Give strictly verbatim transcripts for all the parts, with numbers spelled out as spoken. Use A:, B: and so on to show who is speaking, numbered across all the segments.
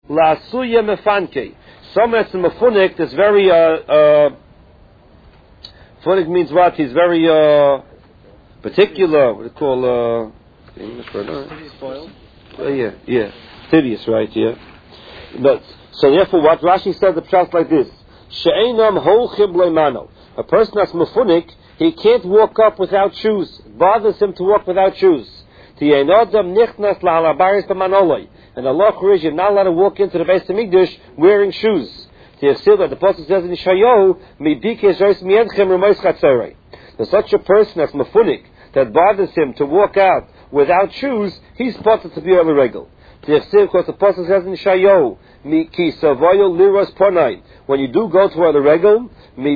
A: La'asuya mefanke. Someone that's mefunik, that's very, uh, uh, mefunik means what? He's very, uh, particular, what do you call, uh, English word, no? Uh, yeah, yeah. Tedious, right, yeah. But, so therefore, what Rashi said, the pshat like this. She'enam holchim leimano. A person that's mefunik, he can't walk up without shoes. It bothers him to walk without shoes. And the law is you're not allowed to walk into the Beis Hamikdash wearing shoes. The Pasuk says in Yeshayahu, there's such a person that's mefunik, that bothers him to walk out without shoes, he's spotted to be on the regal. Because the Pasuk says in Yeshayahu, when you do go to the regal,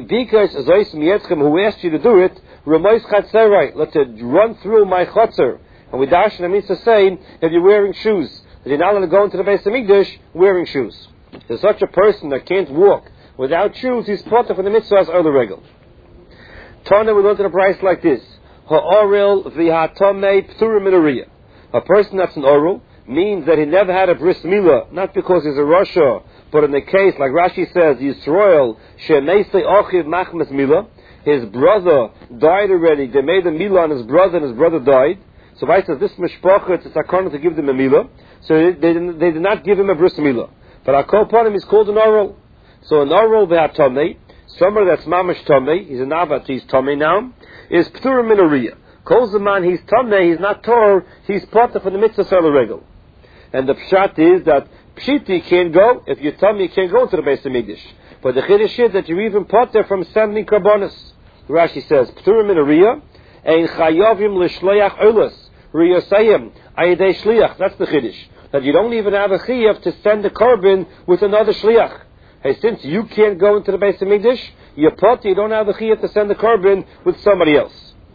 A: who asked you to do it, let's run through my chotzer. And with Darshan, it means to say, if you're wearing shoes, that you're not allowed to go into the Beis Hamikdash wearing shoes. There's such a person that can't walk without shoes, he's put from the mitzvahs or the regal. Tana, we learned in a price like this. Ha'oril v'hatomei p'turim minoriya. A person that's an oril means that he never had a bris milah, not because he's a Rasha, but in the case, like Rashi says, Yisrael, she'meisei ochiv machmas milah, his brother died already, they made a milah on his brother and his brother died. So Vai says this mishpacha, it's a sakana to give them a milah. So they, they, they did not give him a bris milah. But Akol Panim is called an oral. So an oral v'hatomei, somebody that's mamash tomei, he's an avat, he's tomei now, is p'turim minoriya. Calls the man, he's tomei, he's not tor, he's potter for the mitzvah sel regal. And the pshat is that pshiti can't go, if you're tomei, you can't go to the Beis Hamikdash. But the chiddush is that you're even potter from sending karbonis. Rashi says, p'turim minoriya, ein chayovim l'shloyach olas. Riyosayim, ayidei shliach. That's the chiddush. That you don't even have a chiyuv to send the korban with another shliach. Hey, since you can't go into the Beis Hamikdash, you're put, you don't have a chiyuv to send the korban with somebody else.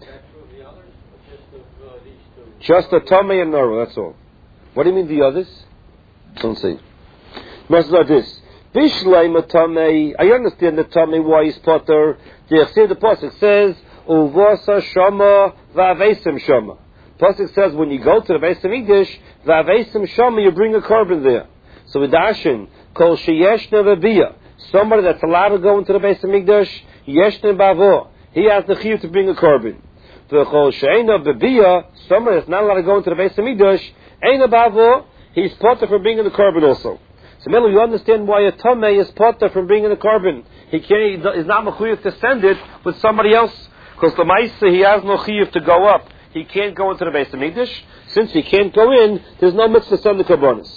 A: Just a tomei and noro, that's all. What do you mean the others? Don't say. Must like this. Bishleim tomei. I understand the tomei why he's potter. The pasuk says, uvosa shama va'avesim shama. Pasuk says when you go to the Beis Hamikdash, va'avesim shama, you bring a korban there. So with Darshan, kol sheyeshna v'biyah, somebody that's allowed to go into the Beis Hamikdash, yeshna bavo, he has the chiyuv to bring a korban. V'chol she'ena b'biyah, somebody that's not allowed to go into the Beis Hamikdash, eina bavo, he's potter from bringing the korban also. So Miller, you understand why a tomei is potter from bringing the korban. He can't, he's not mechuyev to send it with somebody else, because the ma'aseh he has no chiyuv to go up. He can't go into the Beis Hamikdash. Since he can't go in, there's no mitzvah to send the karbonis.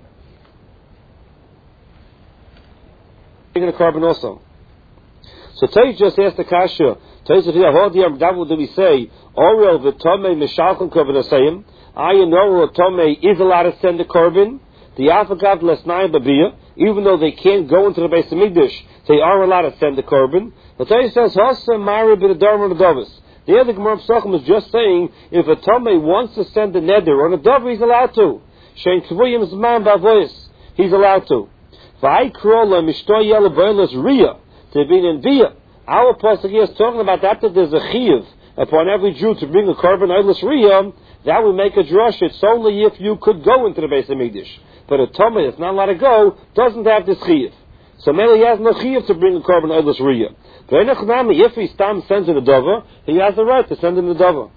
A: Bringing the korban also. So Teish just asked the kasha. Teish said, "How do we say Orel v'tomei mishalchon korban asayim? Ayin Orel v'tomei is allowed to send the korban. The afagav lesnai babiyah, even though they can't go into the Beis Hamikdash, they are allowed to send the korban." But Teish says, "Hasa mari b'nedarim v'nedavis." The other Gemara Pesachim is just saying, if a tomei wants to send a neder on a dover, he's allowed to. Shein kvuyim zman ba'avoyis, he's allowed to. V'aikrola mishtoy yela b'olas riyah, to be in biyah. Our pasuk here is talking about that, that there's a chiyuv upon every Jew to bring a korban olas riyah. That would make a drush. It's only if you could go into the Beis Hamikdash. But a tomei that's not allowed to go doesn't have this chiyuv. So maybe he has no chiyuv to bring a korban olas riyah. If he stam sends in a dover, he has the right to send in the dover.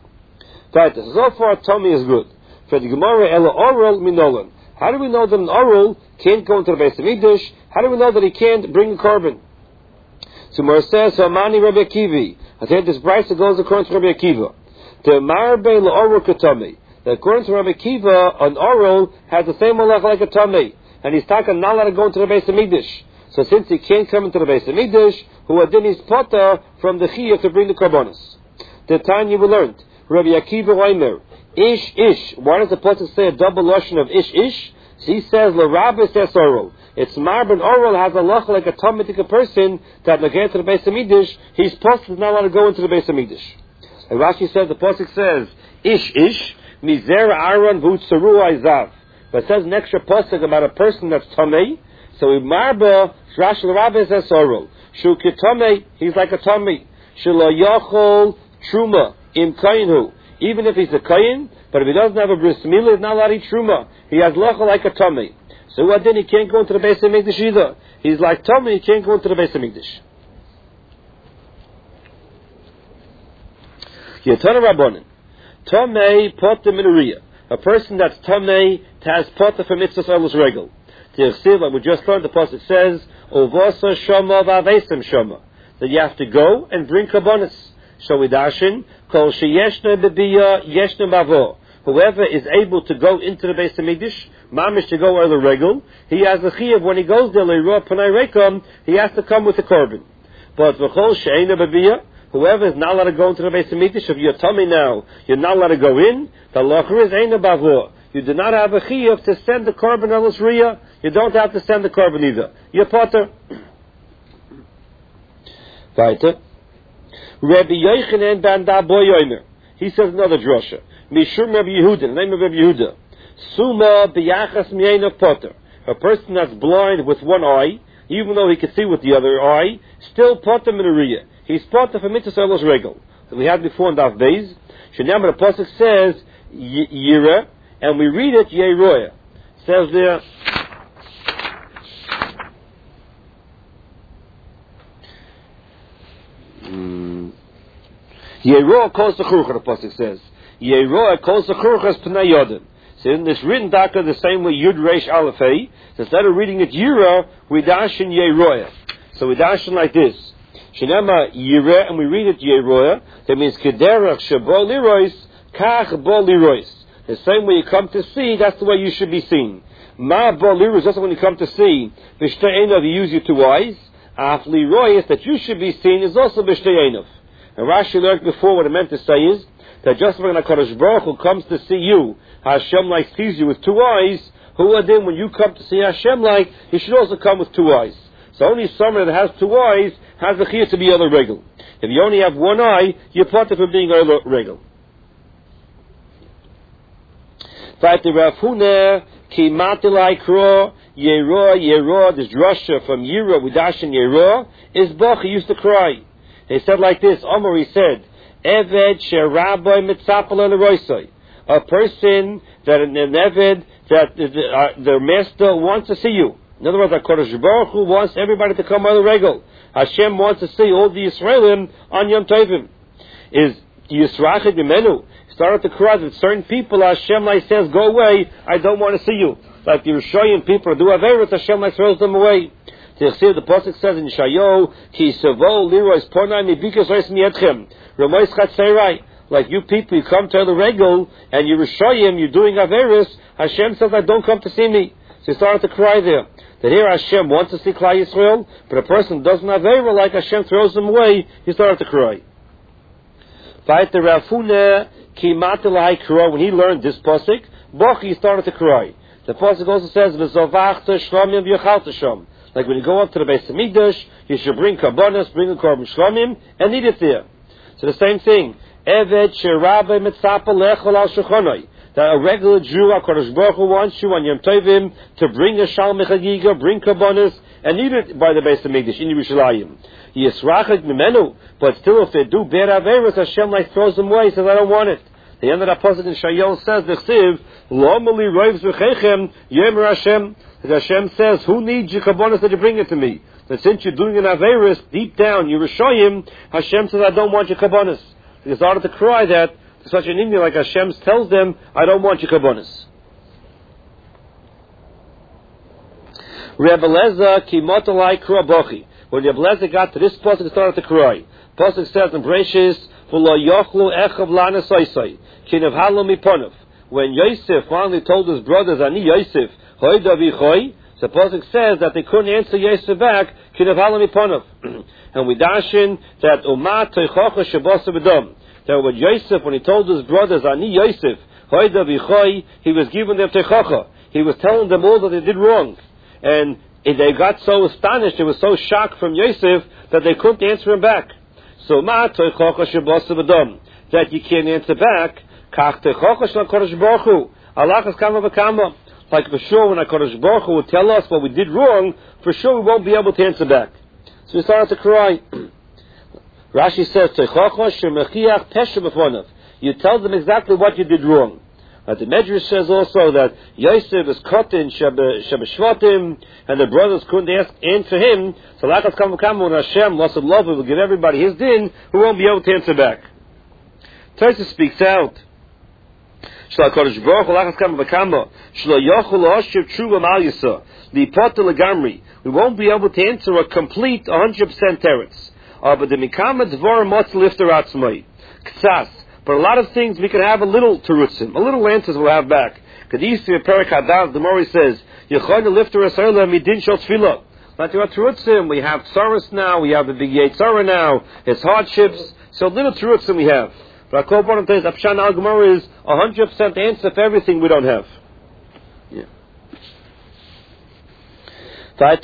A: So far, tomei is good. For the Gemara, ela oral minolan. How do we know that an oral can't go into the Beis Hamikdash? How do we know that he can't bring a korban? So Gemara says, "Hamani Rabbi Akiva." I think this price goes according to Rabbi Akiva. The marbe la oral katomei. That according to Rabbi Akiva, an oral has the same malach like a tomei, and he's talking not allowed to go into the Beis Hamikdash. So since he can't come into the Beis Hamikdash, who adin is potter from the chiyuv to bring the karbonis. The time you will learn, Rabbi Akiva Reimer, ish ish. Why does the pasuk say a double lashon of ish ish? So he says l'rabbi says oral. It's marben oral has a lach like a tomitic person that again to the Beis Hamikdash, his pasuk is not allowed to go into the Beis Hamikdash. And Rashi says the pasuk says ish ish mizer aron v'utzaru aizav. But it says an extra pasuk about a person that's tomei. So in marba Rashi l'rabbi says oral. Shu kitomei, he's like a tomei. Shelo yochol truma im kainhu. Even if he's a kain, but if he doesn't have a bris milah, he's not allowed to eat truma. He has locha like a tomei. So what then? He can't go into the Beis HaMikdash either. He's like Tomei, he can't go into the Beis HaMikdash. Yetana Rabbanan. Tomei potter minuriya. A person that's Tomei has potter for mitzvahs alus regel. Tirsiv, like we just learned, the pasuk says, Uvasa shama v'avesem shama. That you have to go and bring kabbonis. Shawidashin, kol sheyeshna bebiya yeshna bavo. Whoever is able to go into the Beis HaMikdash, mamish to go or the regel, he has a chiyuv when he goes there, le'roh panay rekom, he has to come with the korban. But v'chol she'ena bebiya, whoever is not allowed to go into the Beis HaMikdash, if you're tummy now, you're not allowed to go in, the locher is eina bavo. You do not have a chiyuv to send the korban alus riyah. You don't have to send the korban either. You're potter. Weiter. Rabbi Yochanan ben Daboy Yomer. He says another drasha. Mishum Rabbi Yehuda, the name of Rabbi Yehuda. Suma biyachas mi'enav potter. A person that's blind with one eye, even though he can see with the other eye, still potter minuriya. He's potter for mitzvah alus regel. That we had before in Daf Beis. Shenam the pasuk says yira, and we read it yeroya. Says there. Yeroah calls the churcha, the pasuk says. Yeroah calls the churcha as pnei yodin. So in this written daka, the same way Yud Reish Aleph Hey, so instead of reading it Yira, we dash in Yeroah. So we dash in like this. Shenema Yira, and we read it Yeroah. That means Kederach Shabo Lirois, Kach Bo Lirois. The same way you come to see, that's the way you should be seen. Ma Bo Lirois, that's when you come to see. Vishtei Einov, you use your two eyes. Af Lirois, that you should be seen, is also Vishtei Einov. And Rashi learned before what it meant to say is that just when HaKadosh Baruch Hu comes to see you, Hashem like sees you with two eyes, who then when you come to see Hashem like, he should also come with two eyes. So only someone that has two eyes has the chiyuv to be other regel. If you only have one eye, you're part of being other regel. Vayte Rav Huna ki matilai kro Yeroah Yeroah. This drasha from Yira Widashin Yeroah is Bach. He used to cry. They said like this, Omar, he said, Eved Sherabai Mitzapal Leroisai. A person that an Eved, that uh, their master wants to see you. In other words, HaKadosh Baruch Hu wants everybody to come on the regel. Hashem wants to see all the Yisraelim on Yom Tovim. Is Yisrachid Mimenu. Started to cry that certain people, Hashem like says, go away, I don't want to see you. Like the Yerushalayim people do Averis, Hashem like throws them away. The pasuk says in Shayo, Ki Savo Lirois Pornai Mibikas Reis Mietchem. Ramois Chatzeirai. Like you people, you come to the regel, and you Yerushalayim, you're doing Averis, Hashem says, I don't come to see me. So he started to cry there. That here Hashem wants to see Klal Yisrael, but a person doesn't have Averis, like Hashem throws them away, he started to cry. Vayte Rav Huna ki matilai kro. When he learned this pasuk, Bach, he started to cry. The pasuk also says, V'zovachta shlamim v'yachalta sham. Like when you go up to the Beis HaMikdash, you should bring karbonos, bring a korban shlamim, and eat it there. So the same thing. Eved sherabe mitzapa lechol al shulchanai. That a regular Jew, HaKadosh Baruch Hu wants you on Yom Tovim to bring a shalom chagiga, bring karbonos, and eat it by the Beis HaMikdash in Yerushalayim. Yisrachik mimenu, but still if they do bad averos, Hashem like throws them away, says I don't want it. The end of that pasuk in Shayel says, the Chsiv, Lo mali roivs v'chechem, yemer Hashem. As Hashem says, who needs your karbonos that you bring it to me? That since you're doing an averis, deep down, you're Yerushalayim, Hashem says, I don't want your karbonos. They started to cry that to such an Indian, like Hashem tells them, I don't want your karbonos. Rebbe Leza ki motalai kruabochi. When Rebbe Leza got to this pasuk, he started to cry. Pasuk says in Bereshis, v'lo yochlu echav lana soisai, kinev halo miponav. When Yosef finally told his brothers, Ani Yosef, hoy davichoy, the pasuk says that they couldn't answer Yosef back, kinev halo miponav. And we dash in that umat toichocha shabosa b'dom. That when Yosef, when he told his brothers, Ani Yosef, hoy davichoy, he was giving them toichocha. He was telling them all that they did wrong. And they got so astonished, they were so shocked from Yosef that they couldn't answer him back. So ma toichocha shabosa b'dom, that you can't answer back. Kach toichocha shel HaKadosh Baruch Hu, alachas kama v'kama. Like for sure, when HaKadosh Baruch Hu would tell us what we did wrong, for sure we won't be able to answer back. So we started to cry. Rashi says, toichocha shemechiach pesha b'fonav. You tell them exactly what you did wrong. Uh, the Medrash says also that Yosef is caught in Shebeshvatim, and the brothers couldn't ask, answer him. So Lachas Kam V'Kama, when Hashem, loss of love, will give everybody his din, who won't be able to answer back. Taisa speaks out. Shlo HaKadosh Baruch Hu Lachas Kam V'Kama, Shlo Yochel Hoshev Tshuva Mal Yisa, Lipota Legamri. We won't be able to answer a complete one hundred percent teretz. Uh, but the Mikama Dvar Motz Lifter Atzmai. Ktsas. But a lot of things we can have a little terutzim, a little answers we'll have back. Kadisi Perak Hadav, the Mori says, Yechon Lifter Asayla Midin Shal Tefillah. Not to terutzim, we have tsaras now, we have the big Yetzara now, his hardships, so little terutzim we have. But I call one of the Apshan Al Gemara is a hundred percent answer for everything we don't have. Yeah. When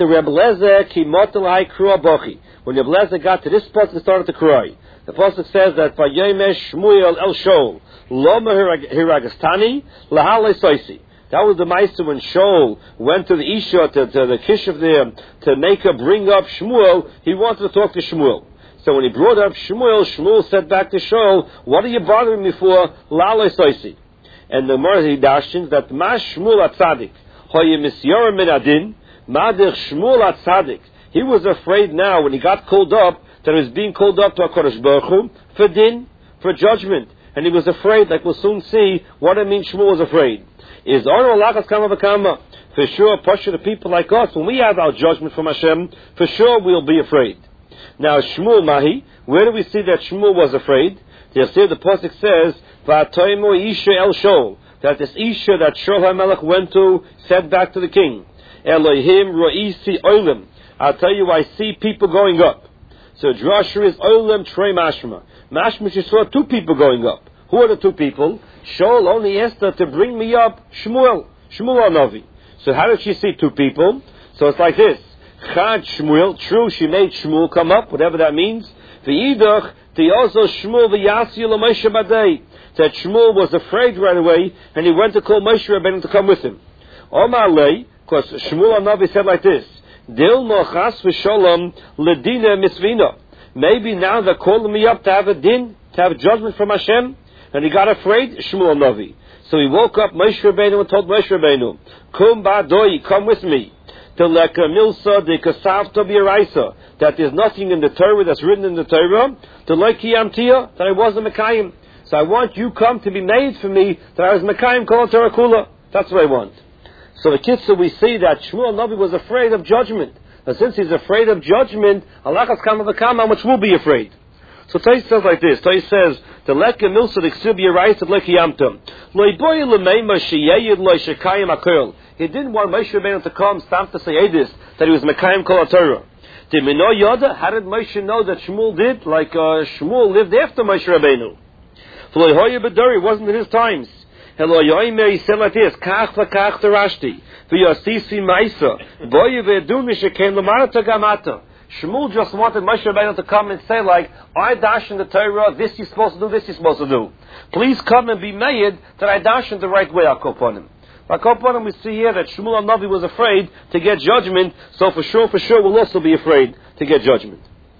A: Rebbe Lezer got to this spot, he started to cry. The pasuk says that Vayomesh Shmuel El Shaul Loma Hiragastani Lahale Soisi. That was the meister when Shaul went to the Isha to, to the Kishav there to make her bring up Shmuel. He wanted to talk to Shmuel. So when he brought up Shmuel, Shmuel said back to Shaul, "What are you bothering me for? Lahale Soisi." And the Mordechai dashins that Ma Shmuel Atzadik Hoye Misyorim Min Adin Madich Shmuel Atzadik. He was afraid now when he got called up that he was being called up to HaKadosh Baruch Hu for din, for judgment. And he was afraid, like we'll soon see, what it means Shmuel was afraid. Is Ono Lachas Kama V'Kama. For sure, Pasha, the people like us, when we have our judgment from Hashem, for sure we'll be afraid. Now, Shmuel Mahi, where do we see that Shmuel was afraid? You'll see the Pasuk says, V'atoimo Isha El Shol, that this Isha that Shaul HaMelech went to, said back to the king, Elohim Ro'isi Olim. I'll tell you, I see people going up. So Drasher is Olam Trey Mashma. Mashma, she saw two people going up. Who are the two people? Shaul only asked her to bring me up Shmuel, Shmuel Navi. So how did she see two people? So it's like this. Chad Shmuel, true, she made Shmuel come up, whatever that means. V'yidach, the also Shmuel v'yasi l'Moshe Badei. That Shmuel was afraid right away, and he went to call Moshe Rabbeinu to come with him. Omar Lei, because Shmuel Navi said like this. Dilma chas v'sholom ledina misvina. Maybe now they're calling me up to have a din, to have a judgment from Hashem, and he got afraid. Shmuel Navi. So he woke up Moshe Rabbeinu and told Moshe Rabbeinu, "Kum ba'doi, come with me." To leka milsa de kasavta b'yaraisa, that there's nothing in the Torah that's written in the Torah. To leki amtia, that I wasn't mekayim. So I want you come to be made for me that I was mekayim kol Torah kula. That's what I want. So the Kitzur, we see that Shmuel Navi was afraid of judgment. And since he's afraid of judgment, Alachas Kama V'Kama, how much will be afraid? So Tais says like this. Tais says, "The leka milsa d'ksib yirais of leki yamtum. Lo yiboy l'meima sheyeyid lo shekayim akol." He didn't want Moshe Rabbeinu to come, stamp to say this, that he was mekayim kol Torah. Did we know Yoda? How did Moshe know that Shmuel did? Like uh, Shmuel lived after Moshe Rabbeinu. Lo yihoye b'dori, it wasn't in his times. Hello, Yoime, he said like this, Kach v'kach terashti, v'yosisi ma'isa, boye v'edun mishekein l'marata gamata. Shmuel just wanted Moshe Rabbeinu to come and say like, I dash in the Torah, this you're supposed to do, this you're supposed to do. Please come and be made that I dash in the right way, I'll upon him. Like upon him, we see here that Shmuel Navi was afraid to get judgment, so for sure, for sure, we'll also be afraid to get judgment.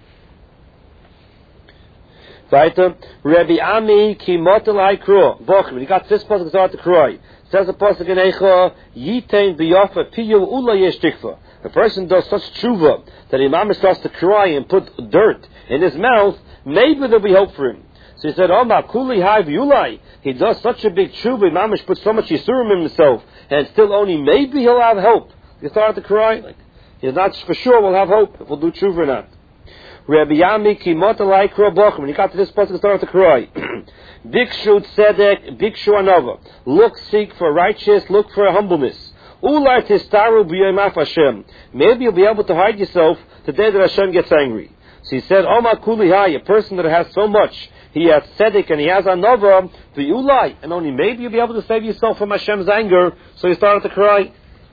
A: Weiter, Rabbi Ami ki motel haikro. Bochum, he got this pasuk start to cry. Says the pasuk in Eicha, Yitain biyafa piyu ula yesh tikva. A person does such tshuva that Imam starts to cry and put dirt in his mouth, maybe there'll be hope for him. So he said, Oma kuli hai v'ulai. He does such a big tshuva, Imam puts so much yisurim in himself, and still only maybe he'll have hope. He started to cry. Like, he's not for sure we'll have hope if we'll do tshuva or not. Rabbi Yami ki motalai kro bochum. When he got to this place, he started to cry. Bikshu tzedek, bikshu anova. Look, seek for righteous, look for humbleness. Ulai tistaru b'yomaf Hashem. Maybe you'll be able to hide yourself the day that Hashem gets angry. So he said, Oma kuli hai, a person that has so much, he has tzedek and he has anova, v'ulai, and only maybe you'll be able to save yourself from Hashem's anger. So he started to cry.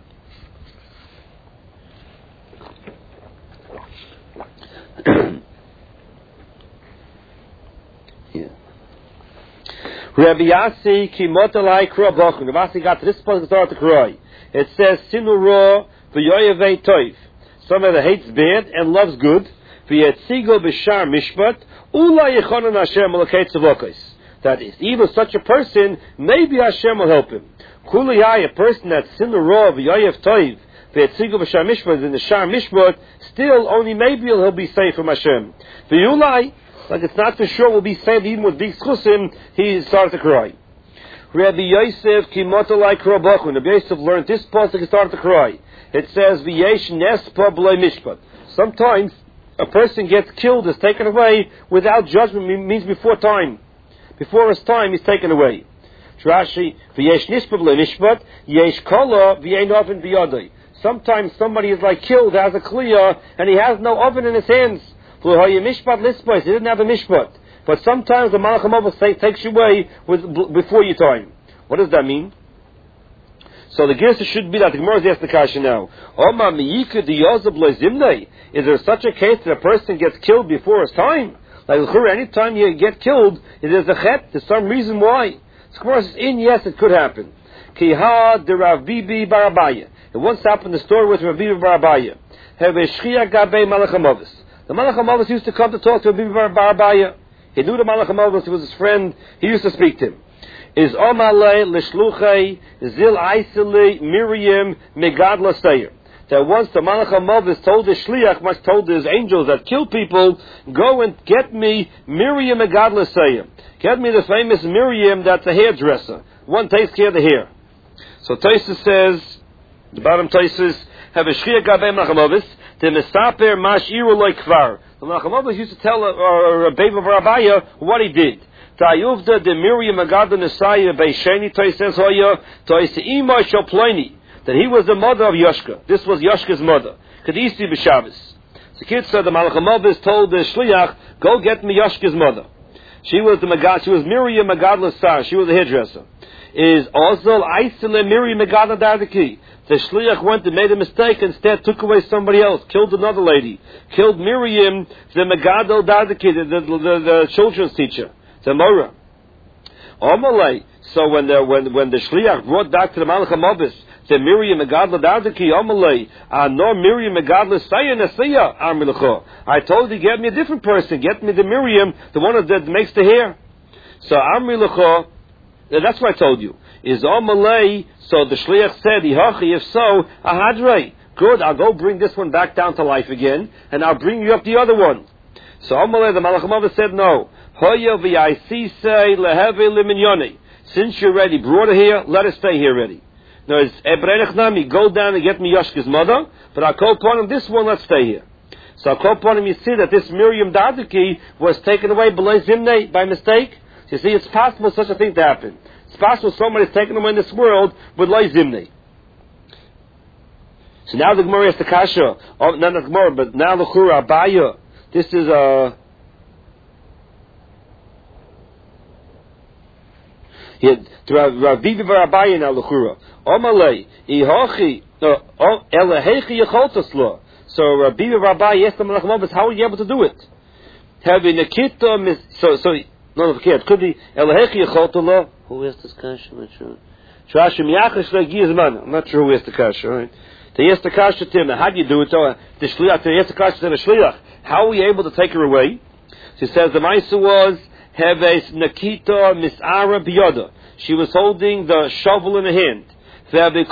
A: Yeah. Rabbi Yasi ki motalai kro bochum. Rabbi Yasi got to this point and started to cry. It says sinu ro v'yoyevei toiv. Someone that hates bad and loves good. V'yetzigo b'shar mishpat ula yichonon Hashem l'kei tzavokos. that even such a person, maybe Hashem will help him. Kuliyai, a person that's in the raw of Yoyev Toiv, Ve'etzigu b'Shar Mishpat, in the Shar Mishpat, still only maybe he'll be saved from Hashem. Ve'yulai, like it's not for sure will be saved even with big schusim, he started to cry. Rabbi Yosef Kimotolai Krobachun. Rabbi Yosef learned this pasuk and started to cry. It says, V'yesh nespa b'lei mishpat. Sometimes a person gets killed, is taken away without judgment, means before time. Before his time, he's taken away. Rashi, V'yesh nispa b'lei mishpat, yesh kola v'yein oven b'yadai. Sometimes somebody is like killed, has a kliya, and he has no oven in his hands. He didn't have a mishpat. But sometimes the Malach HaMavos takes you away with, before your time. What does that mean? So the Gersa should be that the Gemara is asking the kasha now. Is there such a case that a person gets killed before his time? Like any time you get killed, there's a chet, there's some reason why. The Gemara says, in yes, it could happen. Kiha de Rav Bibi Barabaya. It once happened in the story with Rav Bibi Barabaya. Have a shchia gabe Malach HaMavos. The Malach HaMavos used to come to talk to Rav Bibi Barabaya. He knew the Malach HaMavos, he was his friend, he used to speak to him. Is Omalei Lishluchei Zil Aisili Miriam Megadla Seir. That once the Malach HaMavos told his Shliach, much told his angels that kill people, go and get me Miriam Megadla Seir. Get me the famous Miriam that's a hairdresser. One takes care of the hair. So Tosfos says, the bottom Tosfos, have a Shliach Gabei Malach HaMavos, the Mesaper Mashiru Loi Kvar. The Malach HaMavos used to tell Rabbi Barabaya what he did. Ta'yuvda de Miriam Agada Nesaya Beisheni Toises Hoya Toiseima Shoploini, that he was the mother of Yoshka. This was Yoshka's mother. Kadisi B'Shabbos. The kid said the Malach HaMavos told the Shliach, go get me Yoshka's mother. She was the Magad, she was Miriam Magadla Sar. She was a hairdresser. Is Ozal Aisele Miriam Magada Dardaki. The Shliach went and made a mistake, instead took away somebody else, killed another lady, killed Miriam, the Magadal Dardaki, the, the, the, the children's teacher, the Mora. Omalei. So when the when when the Shliach brought back to the Malach HaMavos the Miriam Magadla Dardaki, Omalei, ah no Miriam Magadla Saya Nasiya Armilacho. I told you, get me a different person, get me the Miriam, the one that makes the hair. So Armilacho. That's what I told you. Is Omalei, so the Shliach said, Ihachi, if so, Ahadrei. Good, I'll go bring this one back down to life again, and I'll bring you up the other one. So Omalei, the Malach HaMavos said, no. Hoya v'yaisisei leheve liminyoni. Since you're ready, brought her here, let her stay here ready. No, it's Ebrenech Nami, go down and get me Yoshka's mother, but I'll call upon him, this one, let's stay here. So I'll call upon him, you see that this Miriam Dardaki was taken away below Zimne by mistake. You see, it's possible such a thing to happen. It's possible somebody is taken away in this world with Loi Zimni. So now the Gemara is the Kasha. Oh, not the Gemara, but now the Chura Abaya. This is a... Rav Bibi Barabaya now the Chura. Omalei, Ihochi, Elehechi Yecholtasla. So Rav Bibi Barabaya asked the Malach HaMavos, how are you able to do it? Having a Kita, so, so, no, okay, it could be Elehechi Yecholtasla. Who is this kasha? I'm not sure. I'm not sure who is the kasha, right? They asked the kasha to him, how do you do it? The shliach, they asked the kasha to the shliach, how are we able to take her away? She says the Maisa was, Heves Nakita Misara Biyada. She was holding the shovel in her hand.